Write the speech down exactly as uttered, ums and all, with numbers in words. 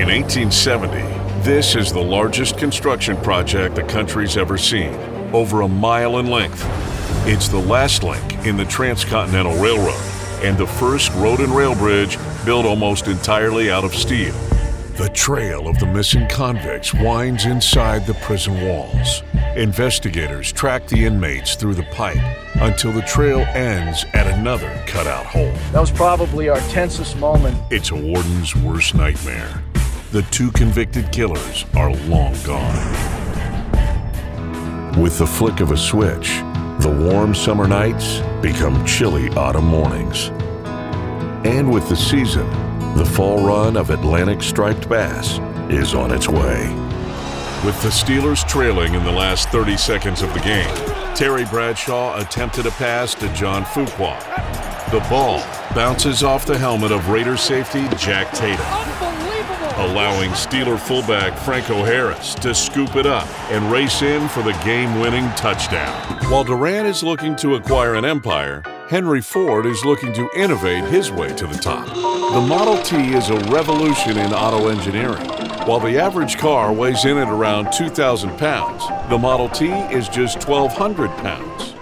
In eighteen seventy, this is the largest construction project the country's ever seen, over a mile in length. It's the last link in the Transcontinental Railroad and the first road and rail bridge built almost entirely out of steel. The trail of the missing convicts winds inside the prison walls. Investigators track the inmates through the pipe until the trail ends at another cutout hole. That was probably our tensest moment. It's a warden's worst nightmare. The two convicted killers are long gone. With the flick of a switch, the warm summer nights become chilly autumn mornings. And with the season, the fall run of Atlantic striped bass is on its way. With the Steelers trailing in the last thirty seconds of the game, Terry Bradshaw attempted a pass to John Fuqua. The ball bounces off the helmet of Raider safety Jack Tatum, allowing Steeler fullback Franco Harris to scoop it up and race in for the game-winning touchdown. While Durant is looking to acquire an empire, Henry Ford is looking to innovate his way to the top. The Model T is a revolution in auto engineering. While the average car weighs in at around two thousand pounds, the Model T is just twelve hundred pounds.